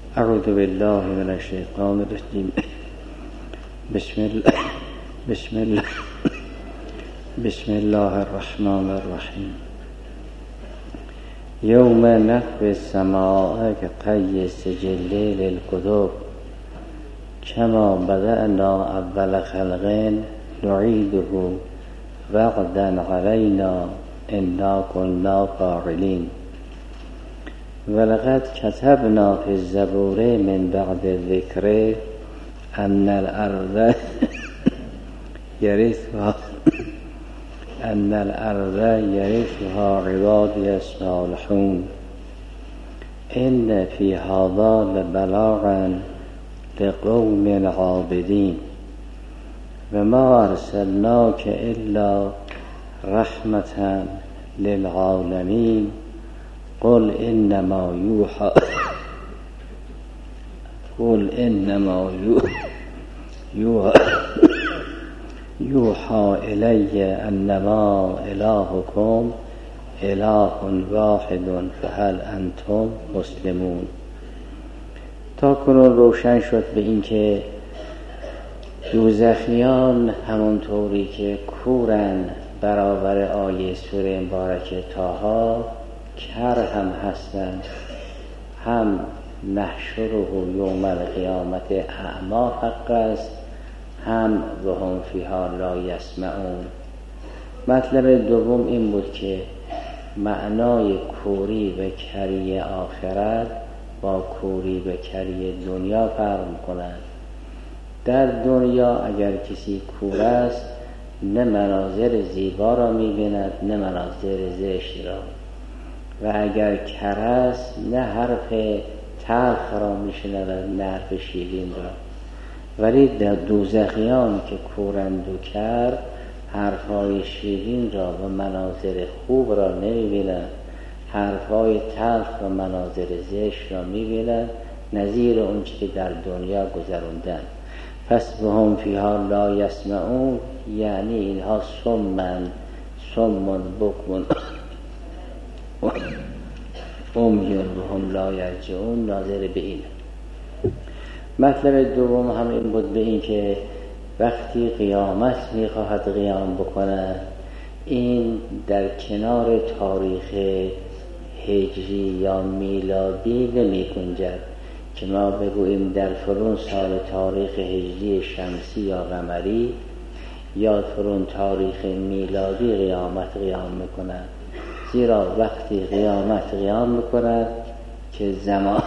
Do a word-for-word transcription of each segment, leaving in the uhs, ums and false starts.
اعوذ بالله من الشیطان الرجیم. بسم الله بسم الله بسم الله الرحمن الرحیم. یوم نطوی السماء كطی السجل للکتب کما بدأنا اول خلق نعیده وعدا علینا انا كنا فاعلین. ولقد كتبنا في الزبور من بعد الذكر ان الارض يرثها ان الارض يرثها عبادي الصالحون ان في هذا لبلاغا لقوم عابدين وما ارسلناك الا رحمة للعالمين قل انما یوحى قل انما یوحى یوحى الی انما الهکم اله واحد فهل انتم مسلمون. تا کنون روشن شد به این که دوزخیان همونطوری که کورن برابر آیه سوره مبارکه طه کر هم هستند، هم نحشره یوم القیامت اعما حق است، هم و هم فیها لا یسمعون. مطلب دوم این بود که معنای کوری و کری آخرت با کوری و کری دنیا فرق می‌کند. در دنیا اگر کسی کور است نه مناظر زیبا را می‌بیند نه مناظر زشت را، و اگر کر است نه حرف تلخ را میشنود نه حرف شیرین را. ولی در دوزخیان که کورند و کر حرفهای شیرین را و مناظر خوب را نمیبینند، حرفهای تلخ و مناظر زشت را میبینند، نظیر اون که در دنیا گذروندن. پس به هم فیها لا یسمعون، یعنی اینها سمن سمن بکمن امیون و هم لا یرجعون، ناظر به این. مطلب دوم هم این بود به این که وقتی قیامت میخواهد قیام بکنه، این در کنار تاریخ هجری یا میلادی نمی کنجد که ما بگوییم در فلان سال تاریخ هجری شمسی یا قمری یا فلان تاریخ میلادی قیامت قیام میکنه. زیرا وقتی قیامت قیام میکند که زمان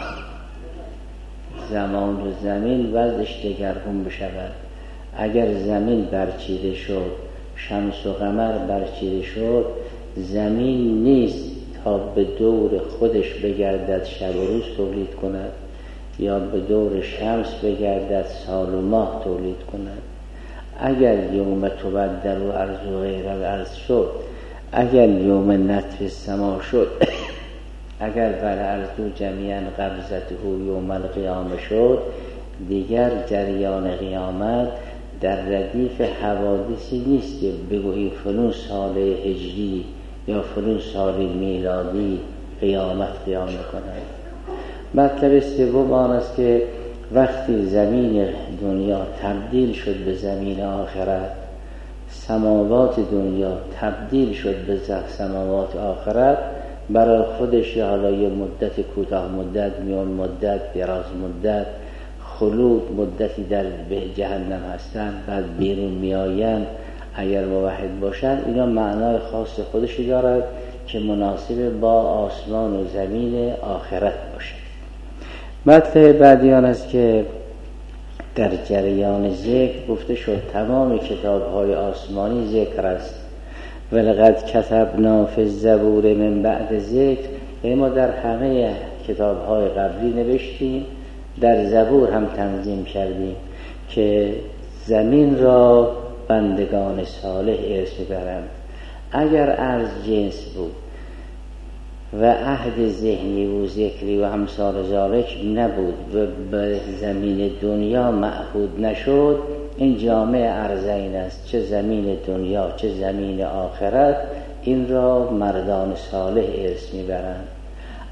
زمان و زمین وضعش دگرگون بشود. اگر زمین برچیده شد، شمس و قمر برچیده شد، زمین نیست تا به دور خودش بگردد شب و روز تولید کند یا به دور شمس بگردد سال و ماه تولید کند. اگر یوم تبدل الارض غیر الارض شد، اگر یوم نطوی السما شد، اگر والارض جمیعا قبضته یوم القیامه شد، دیگر جریان قیامت در ردیف حوادثی نیست که بگویی فلان سال هجری یا فلان سال میلادی قیامت قیام کند. مطلب سوم آن است که وقتی زمین دنیا تبدیل شد به زمین آخرت، سماوات دنیا تبدیل شد به سماوات آخرت، برای خودش یا حالا یه مدت کوتاه مدت، میان مدت، دراز مدت، خلود مدتی در به جهنم هستن، بعد بیرون میآیند اگر موحد باشند. اینا معنای خاص خودشی دارد که مناسب با آسمان و زمین آخرت باشد. مطلب بعدی آن است که در جریان ذکر گفته شد تمام کتاب‌های آسمانی ذکر است. ولقد کتبنا فی الزبور من بعد ذکر، ما در همه کتاب‌های قبلی نوشتیم، در زبور هم تنظیم کردیم که زمین را بندگان صالح ارث برند. اگر ارض جنس بود و عهد ذهنی و ذکری و همسال ذالک نبود و به زمین دنیا معهود نشد، این جامع ارضین است، چه زمین دنیا چه زمین آخرت، این را مردان صالح ارث میبرند.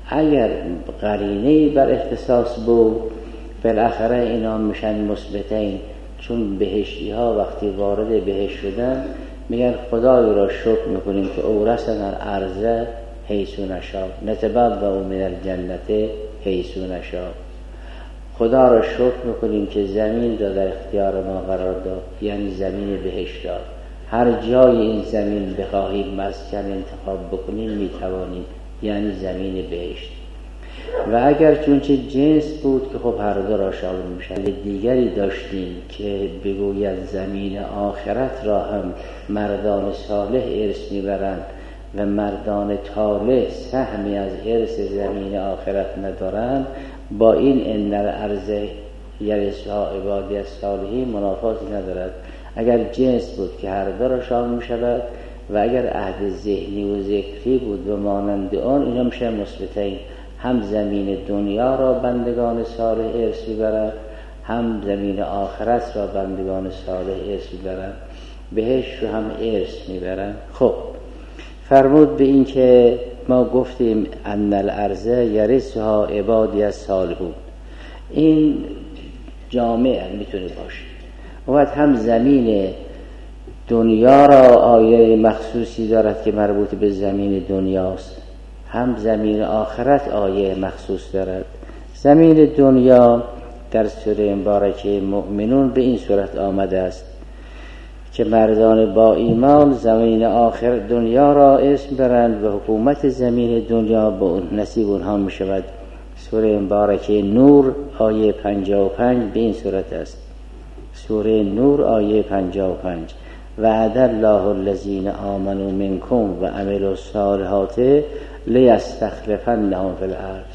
اگر قرینه‌ای بر اختصاص بود بالاخره اینا میشن مثبتین، چون بهشتی ها وقتی وارد بهشت شدن میگن خدای را شکر میکنیم که اورثنا الارض حیث نشاء نتبوأ من الجنة حیث نشاء. خدا را شکر میکنیم که زمین را در اختیار ما قرار داد، یعنی زمین بهشت داد. هر جای این زمین بخواهیم مسکن انتخاب بکنیم میتوانیم، یعنی زمین بهشت. و اگر چونچه جنس بود که خب هر دو را شامل میشن. دیگری داشتیم که بگوید زمین آخرت را هم مردان صالح ارث میبرند و مردان طالح سهمی از ارث زمین آخرت ندارند. با این ان الارض یرثها عبادی الصالحین منافاتی ندارد. اگر جنس بود که هر دو را شامل میشود و اگر عهد ذهنی و ذکری بود و مانند آن، اینا میشه مثبتین. هم زمین دنیا را بندگان صالح ارث میبرند، هم زمین آخرت را بندگان صالح ارث میبرند، بهشت رو هم ارث میبرند. خب فرمود به این که ما گفتیم ان الارض یرثها عبادی الصالحون، این جامع میتونه باشه. وقت هم زمین دنیا را آیه مخصوصی دارد که مربوط به زمین دنیاست، هم زمین آخرت آیه مخصوص دارد. زمین دنیا در سوره مبارکه مؤمنون به این صورت آمده است که مردان با ایمان زمین آخر دنیا را اسم برند و حکومت زمین دنیا به اون نصیب اونها می شود. سوره مبارکه نور آیه پنجاه و پنج به این صورت است. سوره نور آیه پنجاه و پنج وعد الله الذین آمنوا منکم و عملوا الصالحات لیستخلفنهم فی الارض.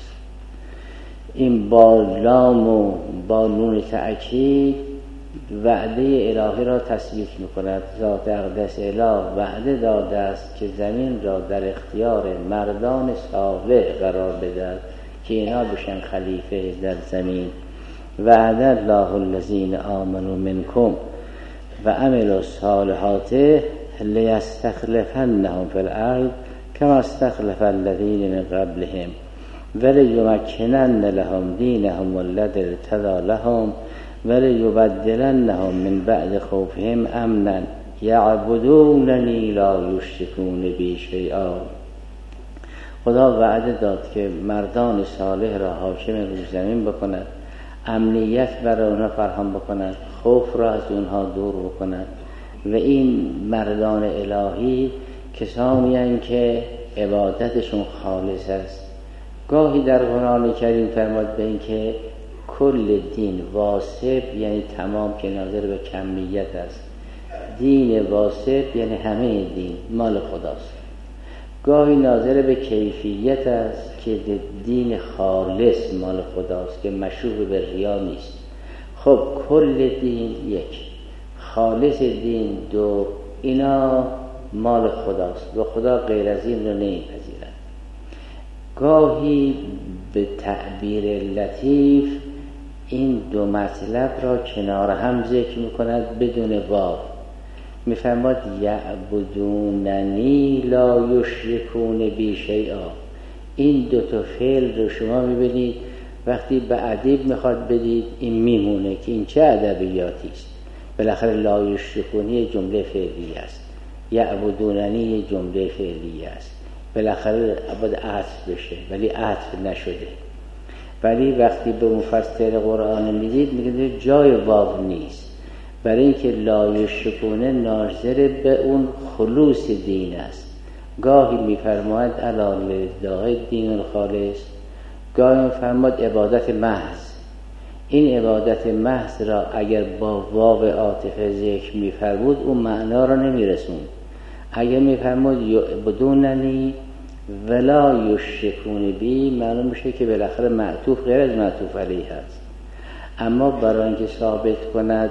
این با لام و با نون تأکید وعده الهی را تثبیت میکند. ذات اقدس اله وعده داده است که زمین را در اختیار مردان صالح قرار بدهد که اینا بشن خلیفه در زمین. وعد الله الذین آمنوا منکم و عملوا الصالحات لیستخلفنهم فی الارض کما استخلف الذین من قبلهم ولیمکنن لهم دینهم الذی ارتضی لهم ولیبدلنهم من بعد خوفهم امنا یعبدوننی لا یشرکون بی شیئا. خدا وعده داد که مردان صالح را حاکم روی زمین بکند، امنیت برای اونها فراهم بکند، خوف را از اونها دور بکند. و این مردان الهی کسانی هستند که عبادتشون خالص است. گاهی در قرآن کریم فرمود به این که کل دین واسب یعنی تمام که ناظر به کمیت است. دین واسب یعنی همه دین مال خداست. گاهی ناظر به کیفیت است که دین خالص مال خداست که مشروع به ریا نیست. خب کل دین یک، خالص دین دو، اینا مال خداست و خدا غیر از این رو نمیپذیرد. گاهی به تعبیر لطیف این دو مطلب را کنار هم ذکر میکند بدون واو. میفرماد یعبدوننی لا یشرکون بی شیئا. این دو تا فعل رو شما میبینید وقتی به ادیب میخواد بدید این میمونه که این چه ادبیاتی است. بالاخره لا یشرکونی جمله فعلی است، یعبدوننی جمله فعلی است، بالاخره باید عطف بشه ولی عطف نشده. ولی وقتی به مفسر قرآن میدید میگه جای واو نیست، برای اینکه لا یشرکونه ناظر به اون خلوص دین است. گاهی میفرماید الا لله دین الخالص، گاهی میفرماید عبادت محض. این عبادت محض را اگر با واو عاطفه ذکر میفرمود اون معنا را نمیرسون. اگر میفرمود یعبدوننی ولا یشرکون بی، معلوم میشه که بالاخره معطوف غیر از معطوف علیه هست. اما برای اینکه ثابت کند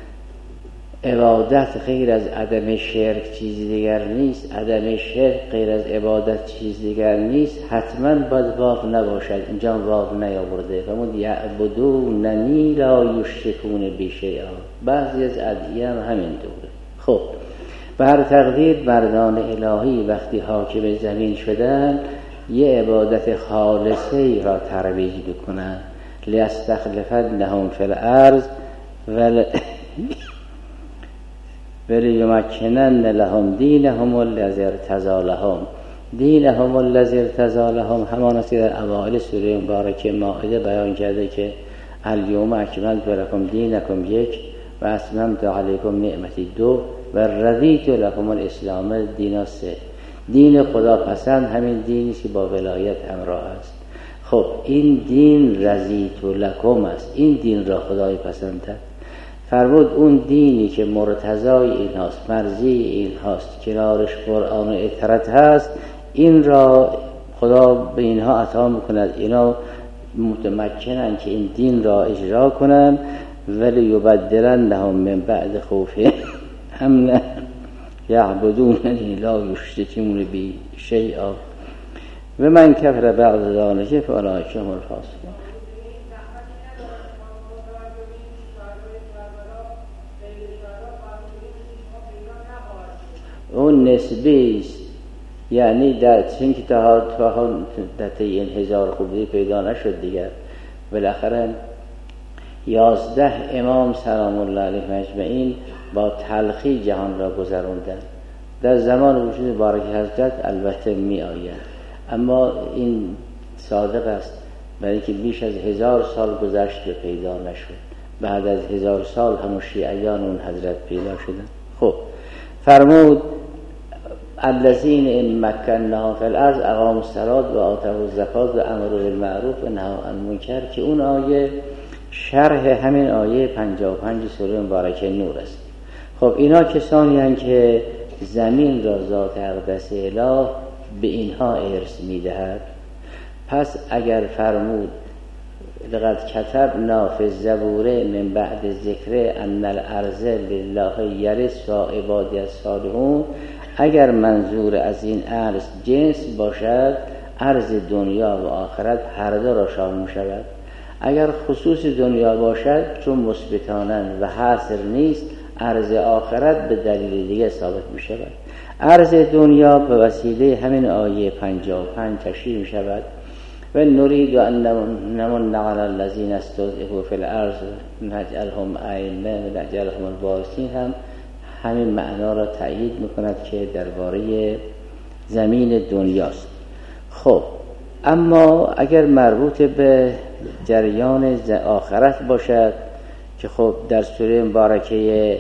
عبادت غیر از عدم شرک چیز دیگر نیست، عدم شرک غیر از عبادت چیز دیگر نیست، حتما باید واو نباشد. اینجا واو نیاورده. فرمود یعبدوننی لا یشرکون بی شیئا. بعضی از ادعیه هم همین دوره. خب بر تقدیر مردان الهی وقتی حاکم زمین شدن یه عبادت خالصه ای را ترویج بکنن. لیستخلفنهم فی الارض ول ولیمکنن لهم دینهم الذی ارتضی لهم. دینهم الذی ارتضی لهم همان است که در اوائل سوره مبارکه مائده بیان کرده که الیوم اکملت لکم دینکم یک و اتممت علیکم نعمتی دو و رضیت لکم الاسلام دینا سه. دین خدا پسند همین دینی که با ولایت همراه است. خب این دین رضیت لکم است، این دین را خدای پسند کرد. فرمود اون دینی که مرتضای این هاست، مرضی این هاست، کنارش قرآن و اطرت هست، این را خدا به اینها عطا میکند، اینا متمکنن که این دین را اجرا کنن. ولی یبدلنهم من بعد خوفهم امنا یعبدوننی لا یشرکون بی شیئا و من کفر بعد ذلک فاولئک هم الفاسقون. اون نسبی است، یعنی در چون که تا تا در این هزار خوبی پیدا نشد دیگر. بالاخره یازده امام سلام الله علیهم اجمعین با تلخی جهان را گذراندن. در زمان وجود بارک حضرت البته می آید، اما این صادق است، برای که بیش از هزار سال گذشت و پیدا نشد. بعد از هزار سال همون شیعیان اون حضرت پیدا شدن. خب فرمود الذین ان مکناهم فی الارض اقاموا الصلاة و آتوا الزکات و امروا بالمعروف و نهوا عن المنکر، که اون آیه شرح همین آیه پنجاه و پنج سوره مبارکه نور است. خب اینا کسانی هستند که زمین را ذات اقدس اله به اینها ارث میدهد. پس اگر فرمود لقد کتبنا فی الزبور من بعد ذکر ان الارض لله یرث و عبادی الصالحون، اگر منظور از این ارث جنس باشد، ارض دنیا و آخرت هر دو را شامل شود. اگر خصوص دنیا باشد چون مثبتانن و حاصل نیست، ارض آخرت به دلیل دیگه ثابت می شود. ارض دنیا به وسیله همین آیه پنجاه و پنج تشریح می شود. و نرید ان نمن علی الذین استضعفوا فی الارض نجعلهم ائمه و نجعلهم الوارثین هم همین معنا را تأیید میکند که درباره زمین دنیاست. خب اما اگر مربوط به جریان آخرت باشد که خب در سوره مبارکه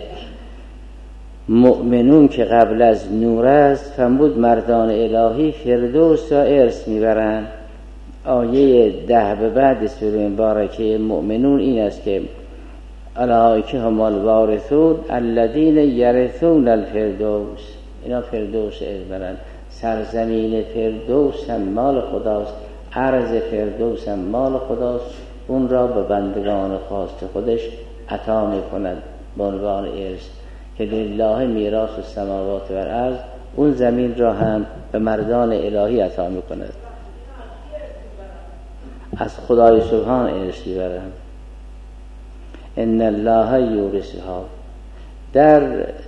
مؤمنون که قبل از نور است فرمود مردان الهی فردوس را ارث میبرند. آیه ده به بعد سوره مبارکه مؤمنون این است که اولئک هم الوارثون الذین یرثون الفردوس، اینا فردوس ارث برند. سرزمین فردوس هم مال خداست، ارض فردوس هم مال خداست، اون را به بندگان خاص خودش عطا میکند به عنوان ارث که لله میراث السماوات و الارض. اون زمین را هم به مردان الهی عطا میکند، از خدای سبحان ارث میبرند. ان الله یورثها. در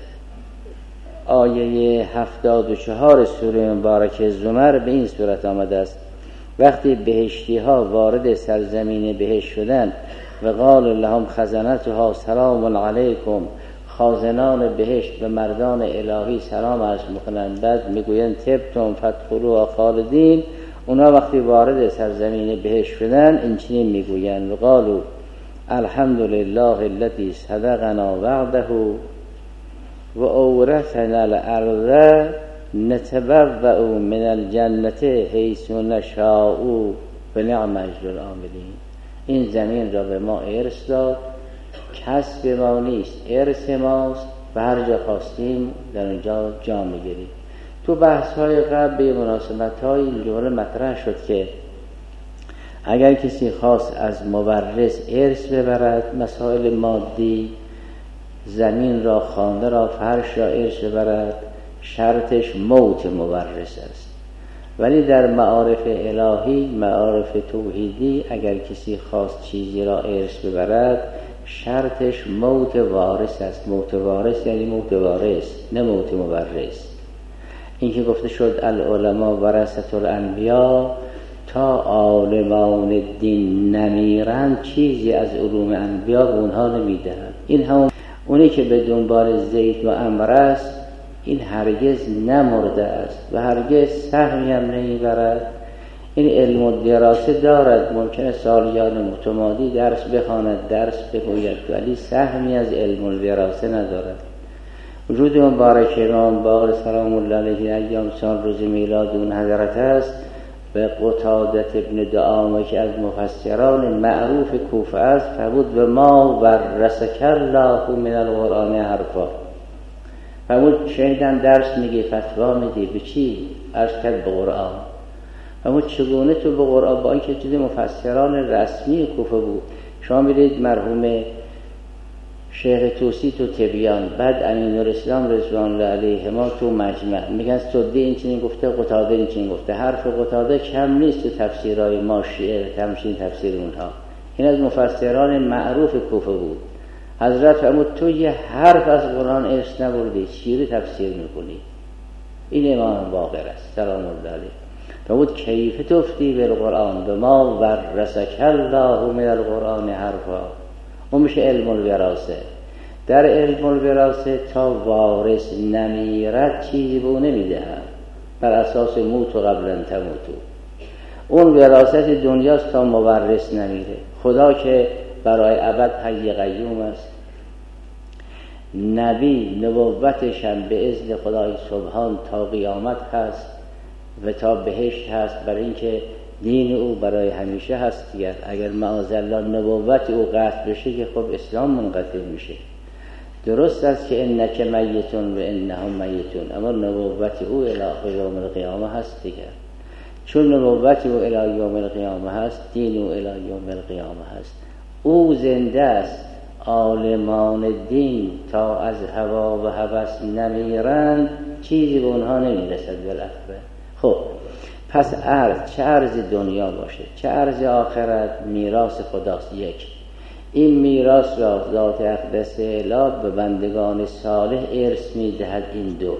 آیه هفتاد و چهار سوره مبارکه زمر به این صورت آمده است: وقتی بهشتی ها وارد سرزمین بهشت شدند و قال لهم خزنتها سلام علیکم، خازنان بهشت به مردان الهی سلام عرض میکنند، بعد میگویند طبتم فادخلوها خالدین. اونا وقتی وارد سرزمین بهشت شدن این چنین میگویند: و قالوا الحمدلله الذی صدقنا وعده و اورثنا الارض نتبوأ من الجنة حیث نشاء و نعم اجر العاملین. این زمین را به ما ارث داد، کسب ما نیست، ارث ماست و هر جا خواستیم در اونجا جا میگیریم. تو بحث های قبل به مناسبت های این جمله مطرح شد که اگر کسی خواست از مورث ارث ببرد، مسائل مادی، زمین را، خانه را، فرش را ارث ببرد، شرطش موت مورث است. ولی در معارف الهی، معارف توحیدی، اگر کسی خواست چیزی را ارث ببرد، شرطش موت وارث است. موت وارث یعنی موت وارث، نه موت مورث. این که گفته شد العلماء ورثة الانبیا، تا عالمان دین نمیرن چیزی از علوم انبیا به اونها نمیدهن. این همون اونی که به دنبال زید و عمرو است، این هرگز نمرده است و هرگز سهمی هم نمیبرد. این علم و دراسه دارد، ممکنه سالیان متمادی درس بخواند، درس بگوید، ولی سهمی از علم و دراسه ندارد. وجود مبارک امام باقر سلام الله علیه ایام سال روز میلاد اون حضرت است به قتادة ابن دعامه که از مفسران معروف کوفه است، فرمود به ما ورثک الله من القرآن حرفا. فرمود شنیدم درس میگی، فتوا میدی، به چی؟ عرض کرد به قرآن. فرمود چگونه تو به قرآن؟ با اینکه چیز مفسران رسمی کوفه بود. شما میدید مرحوم شیخ توسی تو تبیان، بعد امین‌الاسلام رضوان الله علیهما تو مجمع، میگن سدی این چنین گفته، قتاده این چنین گفته. حرف قتاده کم نیست تو تفسیرهای ما شیعه، تمشین تفسیر اونها. این از مفسران معروف کوفه بود. حضرت فرمود تو یه حرف از قرآن ارث نبردی، چیری تفسیر میکنی؟ این امام باقر است سلام الله علیه. فرمود کیف تفتی بالقرآن به ما ورثک الله من القرآن حرفا. اون میشه علم الوراثه. در علم الوراثه تا وارث نمیرد چیزی به اون نمیدهن، بر اساس موت و قبلا تموتو. اون وراثت دنیاست تا مورث نمیره. خدا که برای ابد حی قیوم است، نبی نبوتش هم به اذن خدای سبحان تا قیامت هست و تا بهشت هست، برای اینکه دین او برای همیشه هست دیگر. اگر معاذالله نبوت او قطع بشه که خب اسلام منقطع میشه. درست است که انک میتون و انهم میتون، اما نبوت او الی یوم القیامه هست دیگر. چون نبوت او الی یوم القیامه هست، دین او الی یوم القیامه هست. او زنده است. عالمان دین تا از هوا و هوس نمیرند چیزی به اونها نمیرسد بالاخره. خب پس عرض، چه عرض دنیا باشه چه عرض آخرت، میراث خداست. یک، این میراث را ذات اقدس الهی به بندگان صالح ارث میدهد. این دو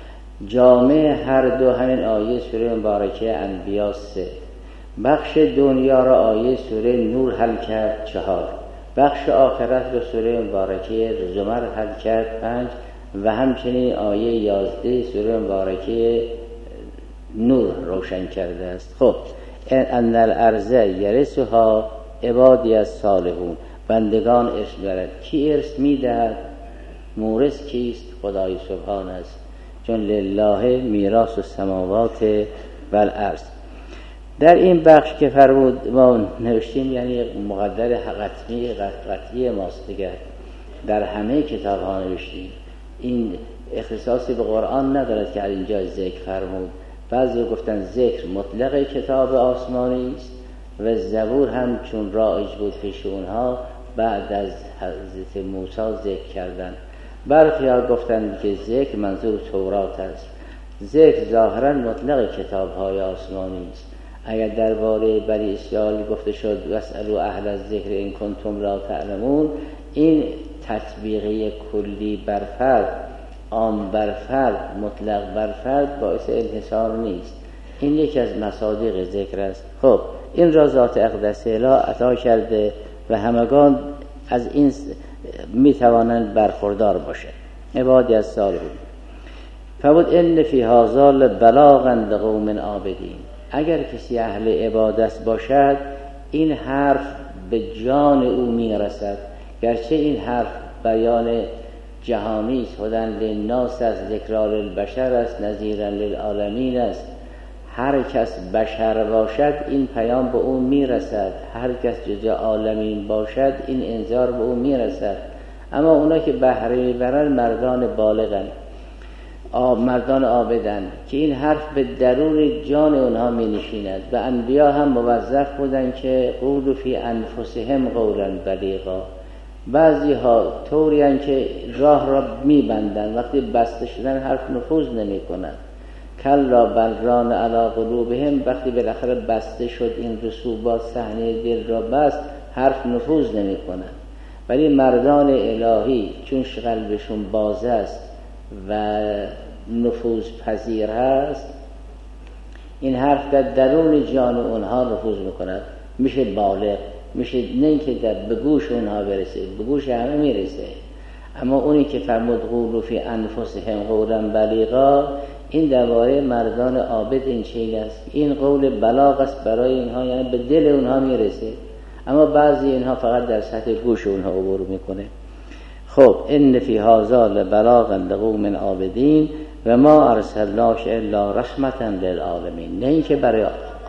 جامع هر دو همین آیه سوره مبارکه انبیا سه. بخش دنیا را آیه سوره نور حل کرد چهار. بخش آخرت را سوره مبارکه زمر حل کرد پنج. و همچنین آیه یازده سوره مبارکه نور روشن کرده است. خب ان الارض یرثها عبادی الصالحون، بندگان ارث برد. کی ارث میدهد؟ مورث کیست؟ خدای سبحان است، چون لله میراث السماوات و الارض. در این بخش که فرمود ما نوشتیم، یعنی مقدر قطعی قطعی ماست دیگر، در همه کتاب ها نوشتیم. این اختصاصی به قرآن ندارد که اینجا ذکر فرمود. بعضی گفتن ذکر مطلق کتاب آسمانی است و زبور هم چون رایج بود پیش اونها بعد از حضرت موسی ذکر کردن. برخی ها گفتن که ذکر منظور تورات است. ذکر ظاهرا مطلق کتاب های آسمانی است. اگر درباره بنی اسرائیل گفته شد واسألوا اهل الذکر ان کنتم لا تعلمون، این تطبیقی کلی بر فرد، عام بر فرد، مطلق بر فرد باعث انحصار نیست. این یکی از مصادیق ذکر است. خب این را ذات اقدس الهی عطا کرده و همگان از این می توانند برخوردار باشند. عبادی از صالحون. فبود ان فی هذا لبلاغا لقوم عابدین. اگر کسی اهل عبادت باشد این حرف به جان او می رسد. گرچه این حرف بیان جهانی است، هدی للناس است، ذکری للبشر است، نذیرا للعالمین است. هر کس بشر باشد این پیام به او میرسد، هر کس جز عالمین باشد این انذار به او میرسد. اما اونا که بهره میبرن مردان بالغن، مردان عابدن که این حرف به درون جان اونها می نشیند. و انبیا هم موظف بودن که قولوا فی انفسهم قولا بلیغا. بعضی ها طوری هستند که راه را می بندن، وقتی بسته شدن حرف نفوذ نمی کنند. کلا بل ران علی قلوبهم، وقتی بالاخره بسته شد این رسوبات صحنه دل را بست، حرف نفوذ نمی کنند. ولی مردان الهی چون قلبشون باز است و نفوذ پذیر هست، این حرف در درون جان اونها نفوذ میکند، میشه بالغ، میشه نه اینکه در به گوش اونها برسه، به گوش همه میرسه، اما اونی که فرمود قولوا فی انفسهم قولا بلیغا، این درباره مردان عابد این چیز است. این قول بلاغ است برای اینها، یعنی به دل اونها میرسه، اما بعضی اینها فقط در سطح گوش اونها عبور میکنه. خب ان فی هذا لبلاغا لقوم عابدین و ما ارسلناک الا رحمتا للعالمین. نه اینکه برای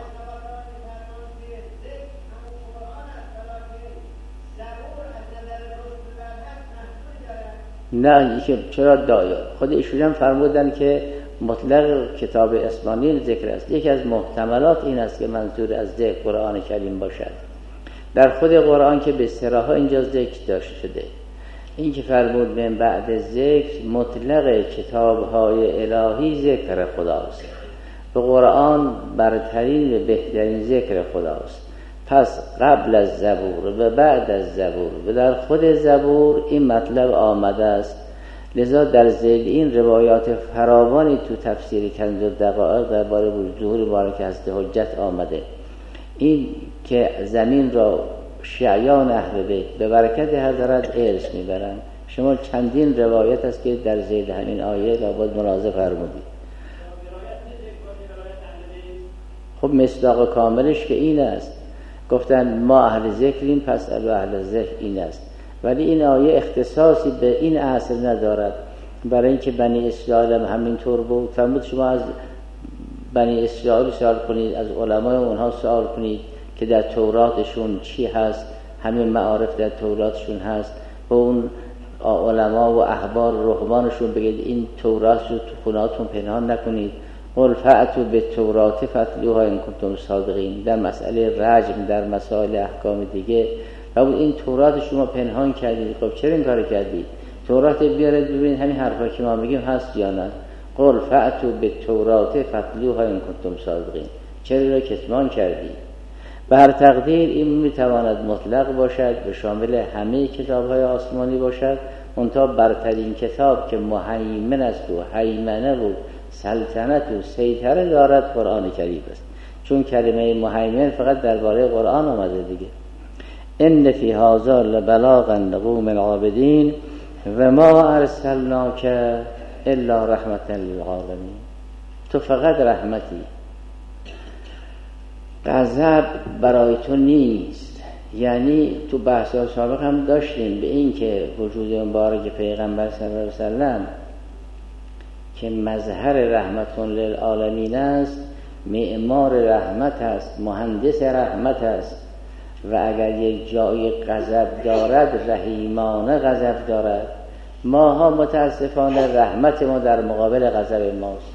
نه که چرا دایا خود ایشون هم فرمودن که مطلق کتاب اسمانی ذکر است. یکی از محتملات این است که منظور از ذکر قرآن کریم باشد. در خود قرآن که به صراحت اینجا ذکر داشته شده، این که فرمود من بعد ذکر مطلق کتاب‌های الهی ذکر خداست. به قرآن برترین و بهترین ذکر خداست. پس قبل از زبور و بعد از زبور و در خود زبور این مطلب آمده است. لذا در ذیل این روایات فراوانی تو تفسیر کنز الدقائق درباره ظهور مبارک هست حجت آمده. این که زمین را شیعان اهل بیت به برکت حضرت ارث میبرند. شما چندین روایت است که در ذیل همین آیه را باید ملاحظه فرمودید. خب مصداق کاملش که این است، گفتن ما اهل ذکریم پس اهل ذکر این است. ولی این آیه اختصاصی به این اصل ندارد، برای اینکه بنی اسرائیل هم همینطور بود. فرمود شما از بنی اسرائیل سوال کنید، از علمای اونها سوال کنید که در توراتشون چی هست، همین معارف در توراتشون هست، و اون علما و احبار رهبانشون بگید این تورات رو تو خونهاتون پنهان نکنید. قل فأتوا بالتوراة فاتلوها ان کنتم صادقین. در مسئله رجم، در مسائل احکام دیگه، و این تورات شما پنهان کردید. خب چرا این کارو کردید؟ تورات بیارید ببینید همین حرفا که ما میگیم هست یا نه. قل فأتوا بالتوراة فاتلوها ان کنتم صادقین. چرا را کتمان کردید؟ به هر تقدیر این میتواند مطلق باشد، به شامل همه کتاب‌های آسمانی باشد، منتها برترین کتاب که مهیمن است و هیمنه و سلطنت و سیطره دارد قرآن کریم است، چون کلمه مهیمن فقط درباره قرآن آمده دیگه. ان فی هذا لبلاغا لقوم العابدین و ما ارسلناک الا رحمتا للعالمین. تو فقط رحمتی، غضب برای تو نیست. یعنی تو بحث سابق هم داشتیم به این که وجود مبارک پیغمبر صلی الله علیه وسلم که مظهر رحمت للعالمین است، معمار رحمت است، مهندس رحمت است، و اگر یک جای غضب دارد رحیمانه غضب دارد. ماها متاسفانه رحمت ما در مقابل غضب ماست.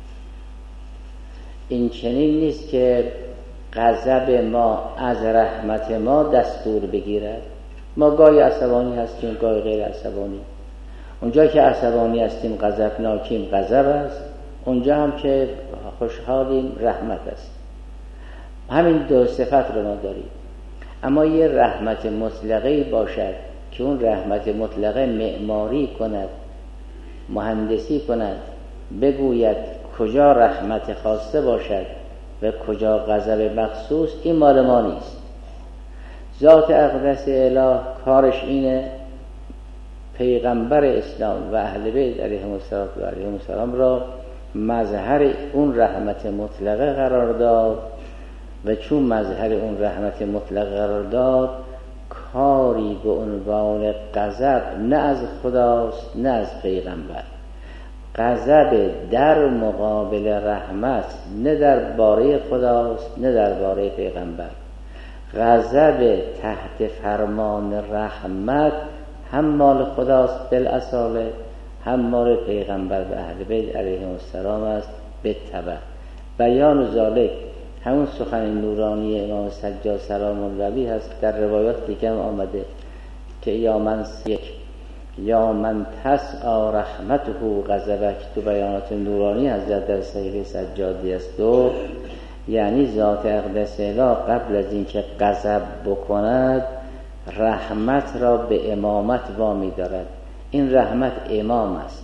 این چنین نیست که غضب ما از رحمت ما دستور بگیرد. ما گاهی عصبانی هستیم، گاهی غیر عصبانی. اونجا که عصبانی هستیم غضبناکیم غضب است، اونجا هم که خوشحالیم رحمت است. همین دو صفت رو ما داریم. اما یه رحمت مطلقه باشد که اون رحمت مطلقه معماری کند، مهندسی کند، بگوید کجا رحمت خواسته باشد و کجا غضب مخصوص، این مال ما نیست. ذات اقدس اله کارش اینه پیغمبر اسلام و اهل بیت علیهم السلام را مظهر اون رحمت مطلقه قرار داد، و چون مظهر اون رحمت مطلقه قرار داد، کاری به عنوان غضب نه از خداست نه از پیغمبر. غضب در مقابل رحمت نه در باره خداست نه در باره پیغمبر. غضب تحت فرمان رحمت هم مال خداست بالاصاله، هم مال پیغمبر و اهل بیت علیهم السلام است بالتبع. بیان ذالک همون سخن نورانی امام سجاد سلام الله علیه هست. در روایات دیگه هم آمده که یا من یک یا من تسعى رحمته غضبک، تو بیانات نورانی حضرت در صحیفه سجادی است. دو یعنی ذات اقدس اله قبل از اینکه غضب بکند رحمت را به امامت وامی دارد. این رحمت امام است،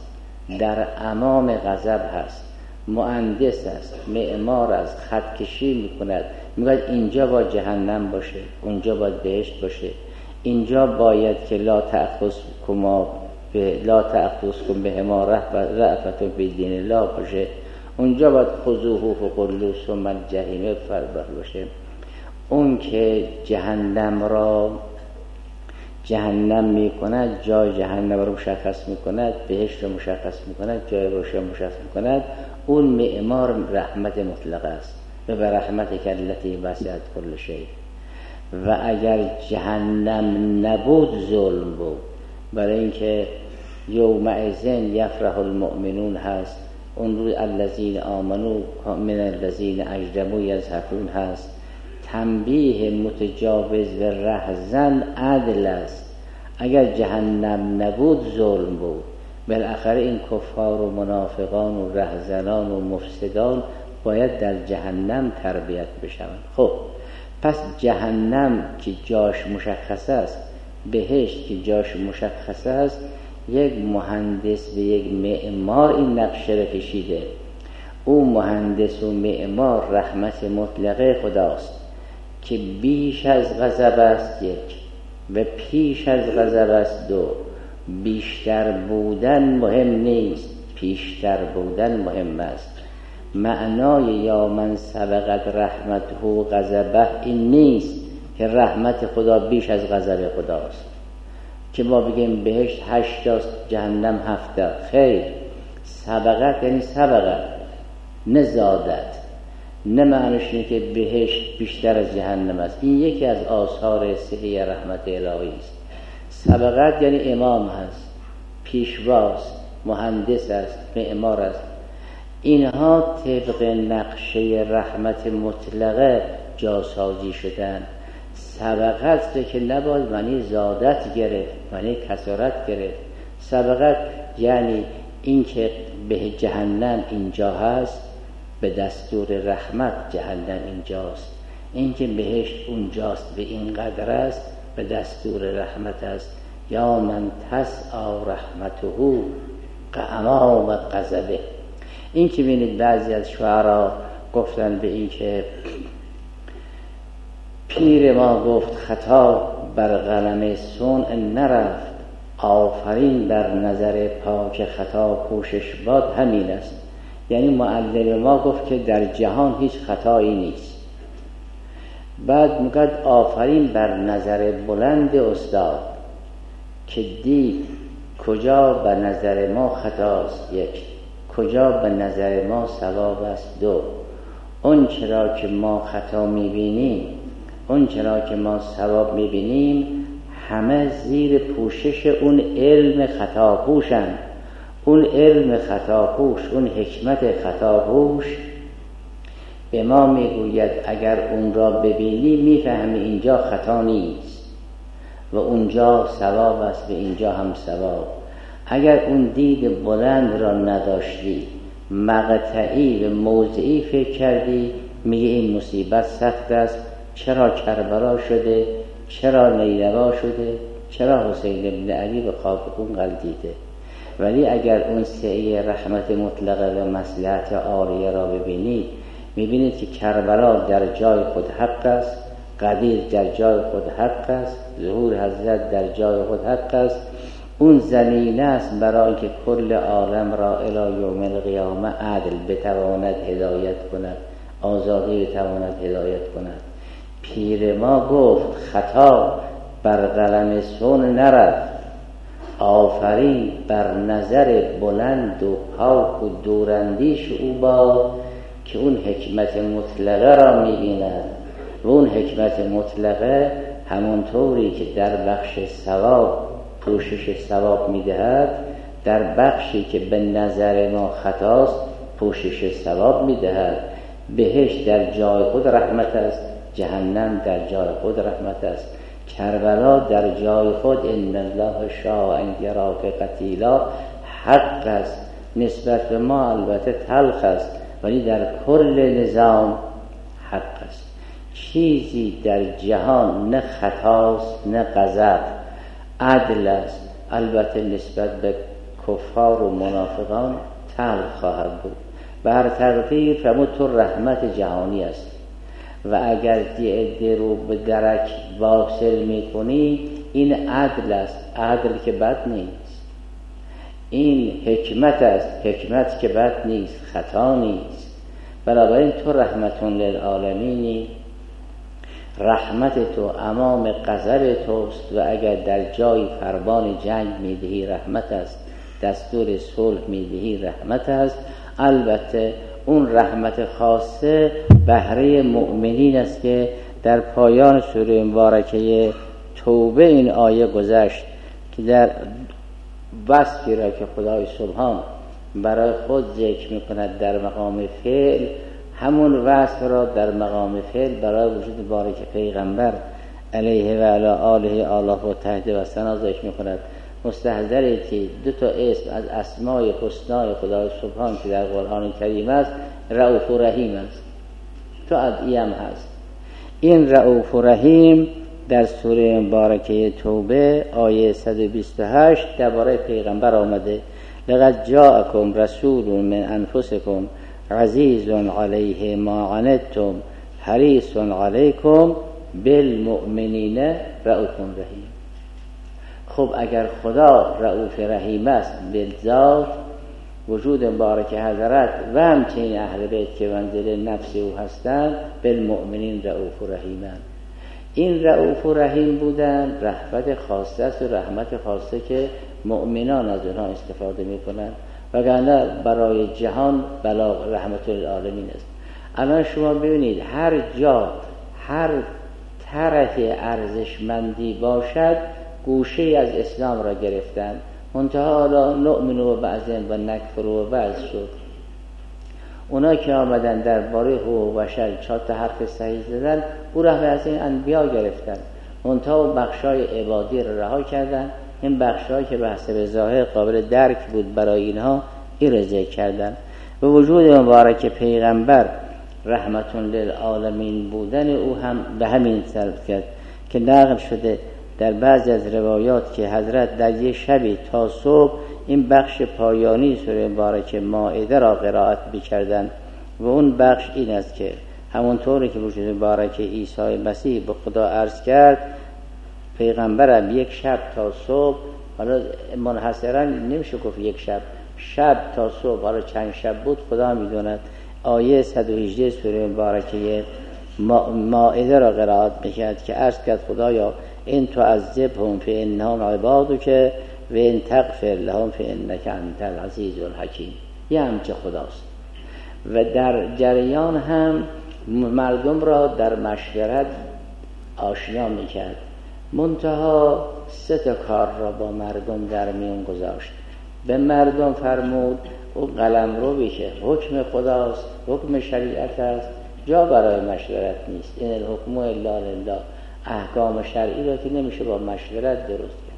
در امام غضب هست، مهندس است، معمار است، خط کشی میکند، میگه اینجا باید جهنم باشه، اونجا باید بهشت باشه، اینجا باید که لا تأخذکما به لا تأخذکم بهما رأفت فی دین الله باشه، اونجا باید خذوه فغلوه ثم الجحیم فربه باشه. اون که جهنم را جهنم میکند، جای جهنم رو مشخص میکند، بهشت رو مشخص میکند، جای روشن مشخص میکند، اون معمار رحمت مطلق است و به رحمت التی وسعت کل شیء. و اگر جهنم نبود ظلم بود، برای اینکه یومئذ یفرح المؤمنون هست، اون روز الذین آمنوا من الذین اجرموا یضحکون هست. تنبیه متجاوز و رهزن عدل است. اگر جهنم نبود ظلم بود، بالاخره این کفار و منافقان و رهزنان و مفسدان باید در جهنم تربیت بشوند. خب پس جهنم که جاش مشخص است، بهشت که جاش مشخص است، یک مهندس و یک معمار این نقشه را کشیده. او مهندس و معمار رحمت مطلقه خداست که بیش از غضب است یک و پیش از غضب است دو. بیشتر بودن مهم نیست، پیشتر بودن مهم است. معنای یا من سبقت رحمته غضبه این نیست که رحمت خدا بیش از غضب خداست، که ما بگیم بهشت هشتاست جهنم هفته. خیر، سبقت یعنی سبقت نه زادت، نه معنیش اینه که بهشت بیشتر از جهنم است. این یکی از آثار صحیح رحمت الهی است. سبقت یعنی امام هست، پیشواست، مهندس است، معمار است. اینها طبق نقشه رحمت مطلقه جاسازی شدن. سبقت که نباید معنی زادت گرفت، معنی کثرت گرفت. سبقت یعنی این که به جهنم اینجا هست، به دستور رحمت جهنم اینجاست. این که بهشت اونجاست به این قدر است، به دستور رحمت است. یا من تسعی رحمته امام غضبه. این که ببینید بعضی از شعرا گفتن به این که پیر ما گفت خطا بر قلم صنع نرفت، آفرین در نظر پاک خطا پوشش باد همین است. یعنی معلم ما گفت که در جهان هیچ خطایی نیست. بعد میگه آفرین بر نظر بلند استاد که دید کجا به نظر ما خطاست یک، کجا به نظر ما صواب است دو. اون چرا که ما خطا میبینیم، اون چرا که ما صواب میبینیم، همه زیر پوشش اون علم خطا پوشند. اون علم خطا پوش، اون حکمت خطا پوش به ما میگوید اگر اون را ببینی میفهمی اینجا خطا نیست و اونجا ثواب است و اینجا هم ثواب. اگر اون دید بلند را نداشتی، مقطعی و موضعی فکر کردی، میگه این مصیبت سخت است، چرا کربلا شده، چرا نیلوا شده، چرا حسین ابن علی به خاک خون غلتیده. ولی اگر اون سعی رحمت مطلقه و مصلحت عالیه را ببینید، میبینید که کربلا در جای خود حق است، قدیر در جای خود حق است، ظهور حضرت در جای خود حق است. اون زمینه است برای که کل عالم را الی یوم القیامه عدل بتواند هدایت کند، آزادی بتواند هدایت کند. پیر ما گفت خطا بر قلم صنع نرفت، آفرین بر نظر بلند و پاک و دوراندیش او با که اون حکمت مطلقه را می‌بیند. و اون حکمت مطلقه همونطوری که در بخش ثواب پوشش ثواب می‌دهد، در بخشی که به نظر ما خطاست پوشش ثواب می‌دهد. بهشت در جای خود رحمت است، جهنم در جای خود رحمت است. کربلا در جای خود ان الله شاء ان یراک قتیلا حق است. نسبت به ما البته تلخ است، ولی در کل نظام حق است. چیزی در جهان نه خطاست نه غضب، عدل است. البته نسبت به کفار و منافقان تلخ خواهد بود. بر تقدیر فرمود تو رحمت جهانی است و اگر عده رو به درک واصل میکنی این عدل است، عدل که بد نیست، این حکمت است، حکمت که بد نیست، خطا نیست. بنابراین تو رحمتون للعالمینی، رحمت تو امام غضب توست و اگر در جای فرمان جنگ میدهی رحمت است، دستور صلح میدهی رحمت است. البته اون رحمت خاصه بهره مؤمنین است که در پایان سوره مبارکه توبه این آیه گذشت که در وصفی را که خدای سبحان برای خود ذکر میکند در مقام فعل، همون وصف را در مقام فعل برای وجود بارک پیغمبر علیه و علی آله آله و تحت و ثنا ذکر میکند. مستحضره که دو تا اسم از اسمای حسنای خدای سبحان که در قرآن کریم است رؤوف و رحیم است، تو ادعیه هم هست. این رؤوف و رحیم در سوره مبارکه توبه آیه صد و بیست و هشت درباره پیغمبر آمده. لقد جاءکم رسول من انفسکم عزیز علیه ما عنتم حریص علیکم بالمؤمنین رؤوف رحیم. خب اگر خدا رؤوف رحیم است بالذات، وجود مبارک حضرت و همچنین اهل بیت که منزل نفس او هستند بالمؤمنین رؤوف رحیمند. این رؤوف و رحیم بودن رحمت خاصه است و رحمت خاصه که مؤمنان از اونها استفاده میکنند، وگرنه برای جهان بلاغ رحمت للعالمین است. الان شما ببینید هر جا هر طرح ارزشمندی باشد گوشه از اسلام را گرفتند. منتها حالا نؤمن و بعضن و نکفر و بعض شد. اونا که آمدن درباره حقوق بشر چهار تا حرف صحیح زدن، او را از این انبیا گرفتن، منتها بخشای عبادی را رها کردن. این بخشایی که به حسب ظاهر قابل درک بود برای اینها این را ذکر کردن. به وجود مبارک پیغمبر رحمتون للعالمین بودن او هم به همین صرف کرد که نقل شده در بعضی از روایات که حضرت در یک شبی تا صبح این بخش پایانی سوره مبارکه مائده را قرائت می‌کردند و اون بخش این است که همونطوری که وجود مبارک عیسی مسیح به خدا عرض کرد، پیغمبرم یک شب تا صبح، حالا منحصرا نمیشه گفت یک شب، شب تا صبح، حالا چند شب بود خدا میدوند. آیه صد و هجده سوره مبارکه مائده را قرائت می‌کرد که عرض کرد خدایا این تعذبهم فانهم عبادک و این تغفر لهم فانک انت العزیز الحکیم. یه همچه خداست و در جریان هم مردم را در مشورت آشنا میکرد. منتها سه تا کار را با مردم در میون گذاشت. به مردم فرمود او قلمرو که حکم خداست، حکم شریعت است، جا برای مشورت نیست. این الحکم الا لله، احکام شرعی را که نمیشه با مشورت درست کرد.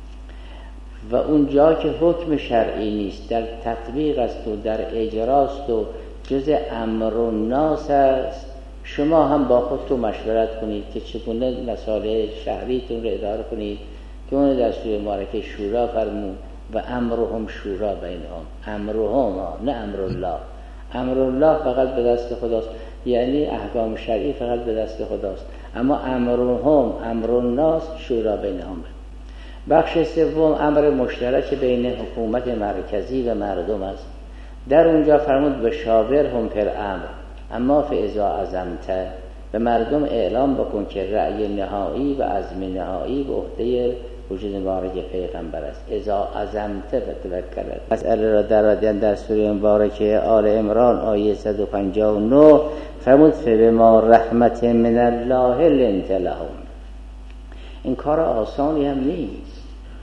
و اون جا که حکم شرعی نیست در تطبیق است و در اجراست و جز امر و ناس است، شما هم با خودتون مشورت کنید که چگونه مسائل شهریتون رو اداره کنید که اون در سوره مبارکه شورا فرمود و امرهم شورا بینهم. امرهم نه امر الله. امر الله فقط به دست خداست، یعنی احکام شرعی فقط به دست خداست، اما امرهم امر الناس شورا بینهم. بخش سوم امر مشترک بین حکومت مرکزی و مردم است. در اونجا فرمود بشاورهم فی الامر اما فاذا عزمت، به مردم اعلام بکن که رأی نهایی و عزم نهایی به عهده وجود مبارک پیغمبر است. اذا عزمت فتوکل. مسئله را در ردیان در سوره مبارکه آل عمران آیه صد و پنجاه و نه فرمود فبما رحمت من الله لنت لهم. این کار آسانی هم نیست.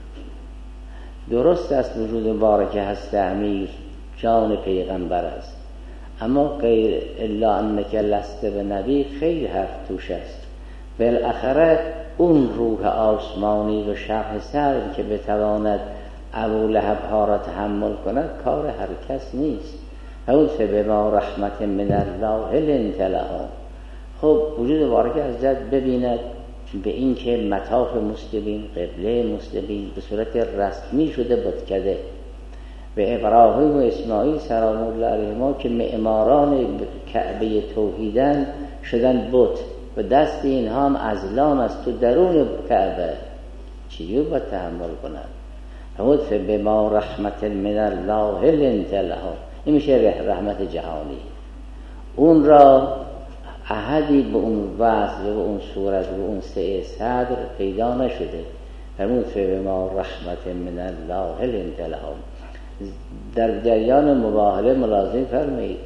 درست است وجود مبارک هست امیر جان پیغمبر است، اما غیر الا انک لست به نبی خیلی حرف توش است. بالاخره اون روح آسمانی و شرح سر که بتواند ابو لهب ها را تحمل کند کار هر کس نیست. اول فبما رحمت من الله لنت لهم. خب وجود مبارک حضرت ببیند به این که مطاف مسلمین، قبله مسلمین به صورت رسمی شده بتکده به ابراهیم و اسماعیل سلام الله علیهما که معماران کعبه توحیدن شدن بت و دست اینها هم ازلام است تو درون کعبه، چیزی رو باید تحمل کنن. فرمود فبما رحمت من الله لنت لهم، این میشه رحمت جهانی. اون را احدی به اون وضع و به اون صورت و به اون سعه صدر پیدا نشده. فرمود فبما رحمت من الله لنت لهم. در جریان مباهله ملازم فرمایید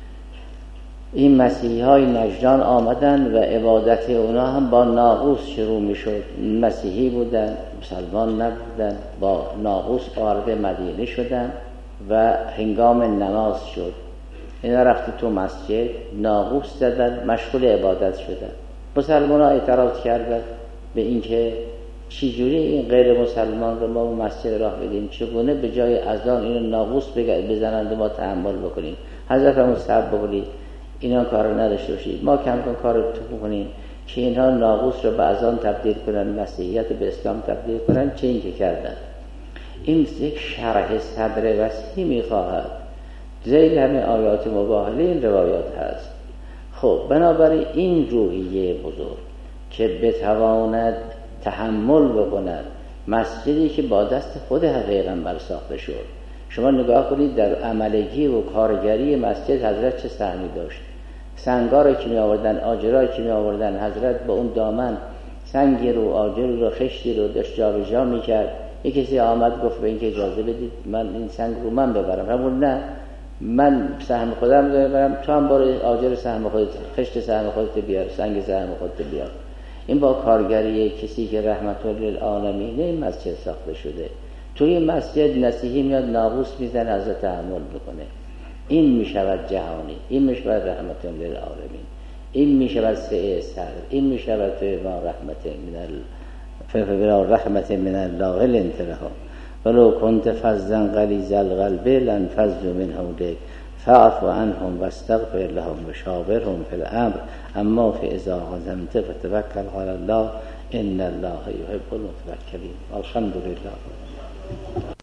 این مسیحی های نجران آمدن و عبادت اونا هم با ناقوس شروع می شد. مسیحی بودن، مسلمان نبودن، با ناقوس وارد مدینه شدن و هنگام نماز شد اینا رفتی تو مسجد ناقوس زدن، مشغول عبادت شدن. مسلمان ها اعتراض کردن به اینکه چجوری این غیر مسلمان رو ما به مسجد راه بدیم، چگونه به جای اذان اینو ناقوس بزنند و ما تحمل بکنیم. حضرت همون صبر بکنید اینا کار رو نداشته باشید، ما کم کن کار رو تو بکنیم که اینها ناقوس رو به اذان تبدیل کنن، مسیحیت به اسلام تبدیل کنن. چه این که کردن. این یک شرح صدر وسیع میخواهد. زیر همه آیات مباهله این روایات هست. خب بنابراین این روحیه بزرگ که بتواند تحمل بکند مسجدی که با دست خود پیغمبر ساخته شد. شما نگاه کنید در عملگی و کارگری مسجد حضرت چه سهمی داشت. سنگاری که می آوردن، آجرایی که می آوردن، حضرت با اون دامن سنگی رو، آجر رو، خشتی رو داشت جا به جا می کرد. یک کسی آمد گفت به این که اجازه بدید من این سنگ رو من ببرم. همون نه، من سهم خودم ببرم، تو هم برو آجر سهم خودت، خشت سهم خودت بیار، سنگ سهم خودت بیار. این با کارگری کسی که رحمت للعالمین این مسجد ساخته شده. توی مسجد مسیحی میاد ناقوس میزنه از تحمل بکنه. این میشود جهانی، این میشود رحمت للعالمین، این میشود سعه صدر، این میشود ما رحمت من ال فبلا رحمت من الله لنت لهم ولو كنت فظا غلیظ القلب لانفضوا من حولك فاعف عنهم واستغفر لهم وشاورهم في الامر اما فاذا عزمت فتوکل على الله ان الله يحب المتوکلین. الحمد لله.